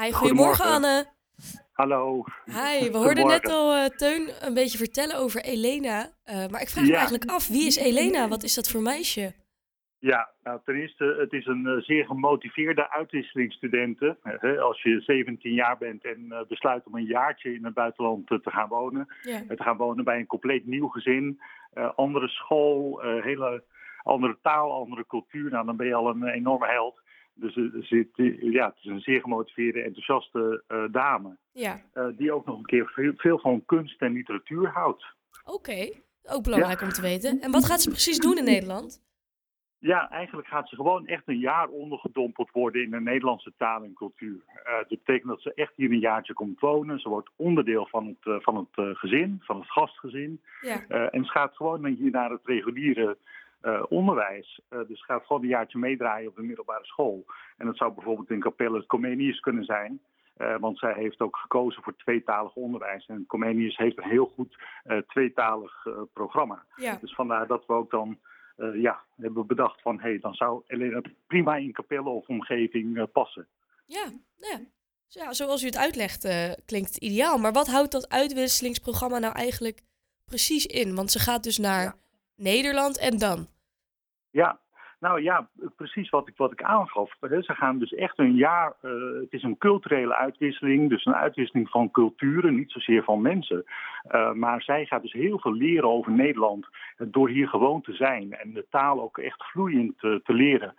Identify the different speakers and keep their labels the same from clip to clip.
Speaker 1: Hi, goedemorgen
Speaker 2: Goedemorgen.
Speaker 1: Anne.
Speaker 2: Hallo.
Speaker 1: Hi, we hoorden net
Speaker 2: Goedemorgen.
Speaker 1: al Teun een beetje vertellen over Elena. Maar ik vraag me
Speaker 2: Ja,
Speaker 1: eigenlijk af, wie is Elena? Wat is dat voor meisje?
Speaker 2: ja, nou, ten eerste, het is een zeer gemotiveerde uitwisselingsstudenten. Als je 17 jaar bent en besluit om een jaartje in het buitenland te gaan wonen.
Speaker 1: Ja,
Speaker 2: Te gaan wonen bij een compleet nieuw gezin. Andere school, hele andere taal, andere cultuur. Nou, dan ben je al een enorme held. Dus ja, het is een zeer gemotiveerde, enthousiaste dame.
Speaker 1: ja.
Speaker 2: Die ook nog een keer veel van kunst en literatuur houdt.
Speaker 1: Oké. Ook
Speaker 2: Ja.
Speaker 1: belangrijk om te weten. En wat gaat ze precies doen in Nederland?
Speaker 2: Ja, eigenlijk gaat ze gewoon echt een jaar ondergedompeld worden in de Nederlandse taal en cultuur. Dat betekent dat ze echt hier een jaartje komt wonen. Ze wordt onderdeel van het gezin, van het gastgezin.
Speaker 1: Ja,
Speaker 2: En ze gaat gewoon hier naar het reguliere onderwijs. Dus ze gaat gewoon een jaartje meedraaien op de middelbare school. En dat zou bijvoorbeeld in Capelle het Comenius kunnen zijn. Want zij heeft ook gekozen voor tweetalig onderwijs. En Comenius heeft een heel goed tweetalig programma.
Speaker 1: ja,
Speaker 2: Dus vandaar dat we ook dan hebben bedacht van dan zou Elena prima in Capelle of omgeving passen.
Speaker 1: ja. Nou ja. Ja, zoals u het uitlegt, klinkt het ideaal. Maar wat houdt dat uitwisselingsprogramma nou eigenlijk precies in? Want ze gaat dus naar
Speaker 2: Ja.
Speaker 1: Nederland en dan?
Speaker 2: Ja, nou ja, precies wat ik aangaf. Ze gaan dus echt een jaar, het is een culturele uitwisseling, dus een uitwisseling van culturen, niet zozeer van mensen. Maar zij gaat dus heel veel leren over Nederland door hier gewoon te zijn en de taal ook echt vloeiend te leren.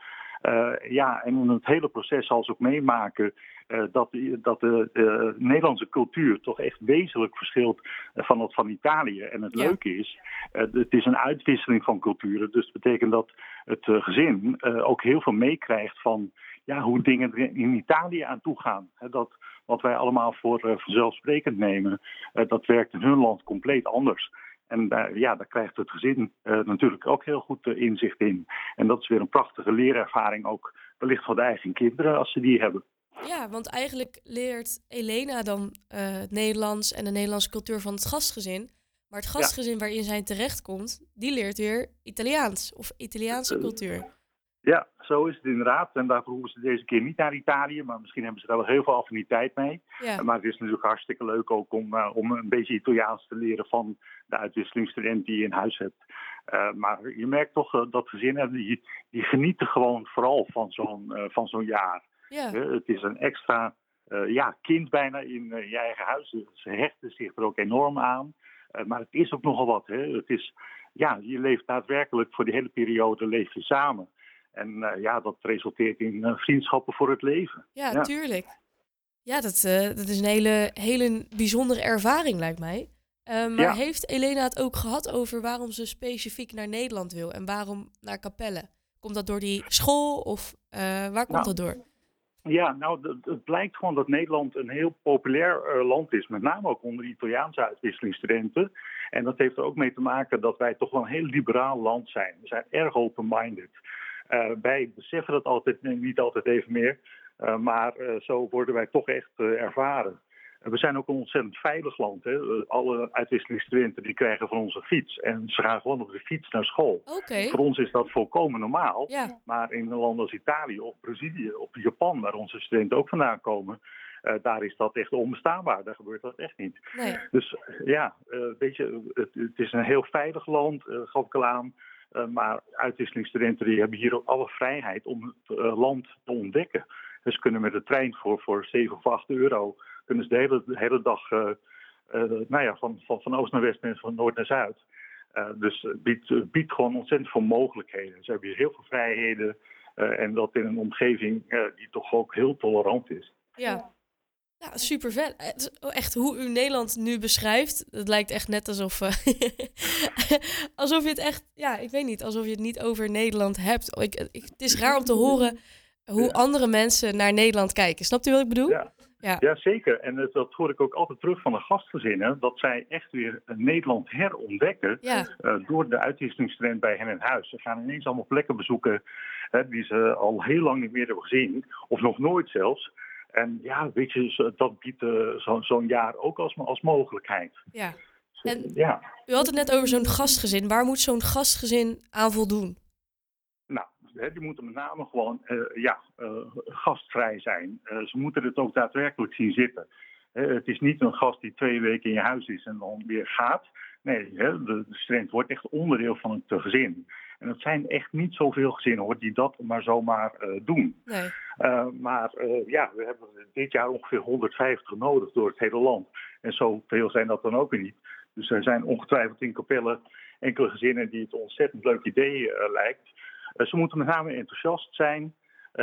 Speaker 2: En in het hele proces zal ze ook meemaken dat de Nederlandse cultuur toch echt wezenlijk verschilt van dat van Italië. En het
Speaker 1: Ja,
Speaker 2: leuke is, het is een uitwisseling van culturen. Dus dat betekent dat het gezin ook heel veel meekrijgt van hoe dingen er in Italië aan toe gaan. Dat wat wij allemaal voor vanzelfsprekend nemen, dat werkt in hun land compleet anders. En daar krijgt het gezin natuurlijk ook heel goed inzicht in. En dat is weer een prachtige leerervaring ook wellicht voor de eigen kinderen als ze die hebben.
Speaker 1: ja, want eigenlijk leert Elena dan het Nederlands en de Nederlandse cultuur van het gastgezin. Maar het
Speaker 2: Ja,
Speaker 1: gastgezin waarin zij terechtkomt, die leert weer Italiaans of Italiaanse
Speaker 2: eh,
Speaker 1: cultuur.
Speaker 2: ja, zo is het inderdaad. En daarvoor hoeven ze deze keer niet naar Italië, maar misschien hebben ze daar wel heel veel affiniteit mee.
Speaker 1: Ja,
Speaker 2: Maar het is natuurlijk hartstikke leuk ook om een beetje Italiaans te leren van de uitwisselingsstudent die je in huis hebt. Maar je merkt toch dat gezinnen, die genieten gewoon vooral van zo'n jaar.
Speaker 1: ja,
Speaker 2: Het is een extra kind bijna in je eigen huis. Ze hechten zich er ook enorm aan. Maar het is ook nogal wat. Het is, je leeft daadwerkelijk voor die hele periode leef je samen. En dat resulteert in vriendschappen voor het leven.
Speaker 1: ja,
Speaker 2: Ja,
Speaker 1: tuurlijk. Ja, dat is een hele bijzondere ervaring, lijkt mij. Maar
Speaker 2: ja.
Speaker 1: heeft Elena het ook gehad over waarom ze specifiek naar Nederland wil en waarom naar Capelle? Komt dat door die school of waar komt
Speaker 2: Nou,
Speaker 1: dat door?
Speaker 2: ja, nou, het blijkt gewoon dat Nederland een heel populair land is. Met name ook onder Italiaanse uitwisselingsstudenten. En dat heeft er ook mee te maken dat wij toch wel een heel liberaal land zijn. We zijn erg open-minded. Wij beseffen dat niet altijd even meer. Maar zo worden wij toch echt ervaren. We zijn ook een ontzettend veilig land. Hè. Alle uitwisselingsstudenten die krijgen van ons een fiets. En ze gaan gewoon op de fiets naar school.
Speaker 1: Oké,
Speaker 2: Voor ons is dat volkomen normaal.
Speaker 1: ja,
Speaker 2: Maar in een land als Italië of Brazilië of Japan, waar onze studenten ook vandaan komen, daar is dat echt onbestaanbaar. Daar gebeurt dat echt niet.
Speaker 1: nee,
Speaker 2: Dus weet je, het is een heel veilig land, gaf ik al aan. Maar uitwisselingsstudenten die hebben hier ook alle vrijheid om het land te ontdekken. Dus ze kunnen met de trein voor 7 of 8 euro kunnen ze de hele dag van oost naar west en van noord naar zuid. Dus het biedt gewoon ontzettend veel mogelijkheden. Ze hebben hier heel veel vrijheden. En dat in een omgeving die toch ook heel tolerant is.
Speaker 1: ja. Ja, super vet. Echt hoe u Nederland nu beschrijft, het lijkt echt net alsof, alsof je het echt, ja, ik weet niet, alsof je het niet over Nederland hebt. Het is raar om te horen hoe
Speaker 2: Ja.
Speaker 1: andere mensen naar Nederland kijken. Snapt u wat ik bedoel?
Speaker 2: Ja.
Speaker 1: Ja,
Speaker 2: Ja, zeker. En dat hoor ik ook altijd terug van de gastgezinnen. Dat zij echt weer Nederland herontdekken
Speaker 1: ja,
Speaker 2: door de uitwisselingsstudent bij hen in huis. Ze gaan ineens allemaal plekken bezoeken die ze al heel lang niet meer hebben gezien. Of nog nooit zelfs. En ja, weet je, dat biedt zo'n jaar ook als mogelijkheid.
Speaker 1: ja.
Speaker 2: Dus,
Speaker 1: En
Speaker 2: ja.
Speaker 1: u had het net over zo'n gastgezin. Waar moet zo'n gastgezin aan voldoen?
Speaker 2: Nou, die moeten met name gewoon gastvrij zijn. Ze moeten het ook daadwerkelijk zien zitten. Het is niet een gast die 2 weken in je huis is en dan weer gaat. Nee, de student wordt echt onderdeel van het gezin. En het zijn echt niet zoveel gezinnen hoor, die dat maar zomaar doen.
Speaker 1: Nee.
Speaker 2: We hebben dit jaar ongeveer 150 nodig door het hele land. En zoveel zijn dat dan ook weer niet. Dus er zijn ongetwijfeld in Capelle enkele gezinnen die het een ontzettend leuk idee lijkt. Ze moeten met name enthousiast zijn.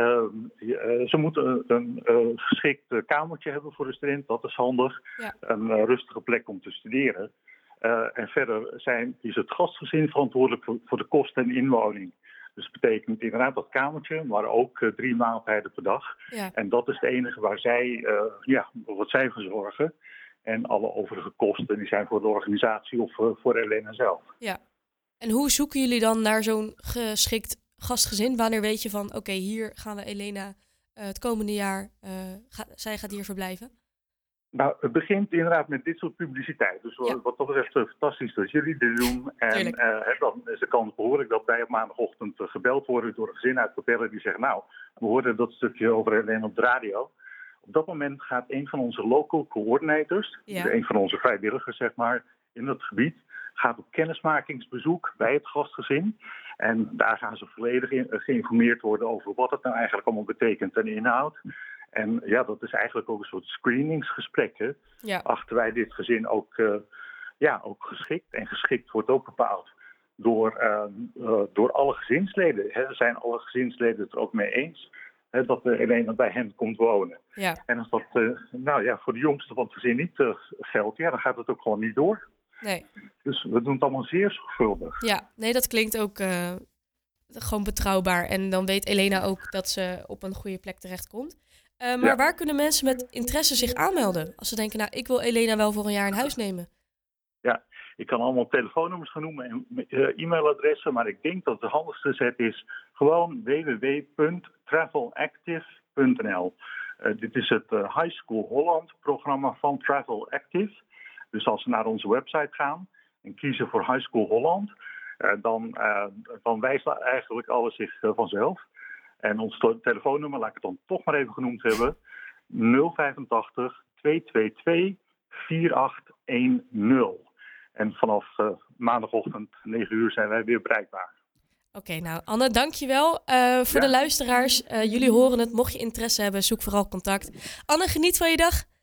Speaker 2: Ze moeten een geschikt kamertje hebben voor de student, dat is handig.
Speaker 1: Ja.
Speaker 2: Een rustige plek om te studeren. En verder is het gastgezin verantwoordelijk voor de kosten en inwoning. Dus dat betekent inderdaad dat kamertje, maar ook 3 maaltijden per dag.
Speaker 1: Ja.
Speaker 2: En dat is het enige waar zij, wat zij voor zorgen. En alle overige kosten die zijn voor de organisatie of voor Elena zelf.
Speaker 1: Ja. En hoe zoeken jullie dan naar zo'n geschikt gastgezin? Wanneer weet je van, oké, hier gaan we Elena het komende jaar, zij gaat hier verblijven?
Speaker 2: Nou, het begint inderdaad met dit soort publiciteit. Dus wat dat betreft fantastisch dat jullie dit doen. En dan is de kans behoorlijk dat wij op maandagochtend gebeld worden door een gezin uit Capelle die zegt, nou, we hoorden dat stukje over Elena op de radio. Op dat moment gaat een van onze local coordinators, een van onze vrijwilligers zeg maar, in het gebied, gaat op kennismakingsbezoek bij het gastgezin. En daar gaan ze volledig geïnformeerd worden over wat het nou eigenlijk allemaal betekent en inhoudt. En dat is eigenlijk ook een soort screeningsgesprek. Hè?
Speaker 1: Ja.
Speaker 2: Achter wij dit gezin ook geschikt. En geschikt wordt ook bepaald door alle gezinsleden. Hè? Zijn alle gezinsleden het er ook mee eens dat Elena bij hen komt wonen.
Speaker 1: Ja.
Speaker 2: En als dat voor de jongste van het gezin niet geldt, dan gaat het ook gewoon niet door.
Speaker 1: Nee.
Speaker 2: Dus we doen het allemaal zeer zorgvuldig.
Speaker 1: Ja, nee, dat klinkt ook gewoon betrouwbaar. En dan weet Elena ook dat ze op een goede plek terechtkomt. Maar waar kunnen mensen met interesse zich aanmelden? Als ze denken, nou, ik wil Elena wel voor een jaar in huis nemen.
Speaker 2: Ja, ik kan allemaal telefoonnummers gaan noemen en e-mailadressen. Maar ik denk dat de handigste zet is gewoon www.travelactive.nl. Dit is het High School Holland programma van Travel Active. Dus als ze naar onze website gaan en kiezen voor High School Holland, dan wijst eigenlijk alles zich vanzelf. En ons telefoonnummer, laat ik het dan toch maar even genoemd hebben, 085 222 4810. En vanaf maandagochtend 9 uur zijn wij weer bereikbaar.
Speaker 1: Oké, nou Anne, dankjewel. Voor de luisteraars, jullie horen het. Mocht je interesse hebben, zoek vooral contact. Anne, geniet van je dag.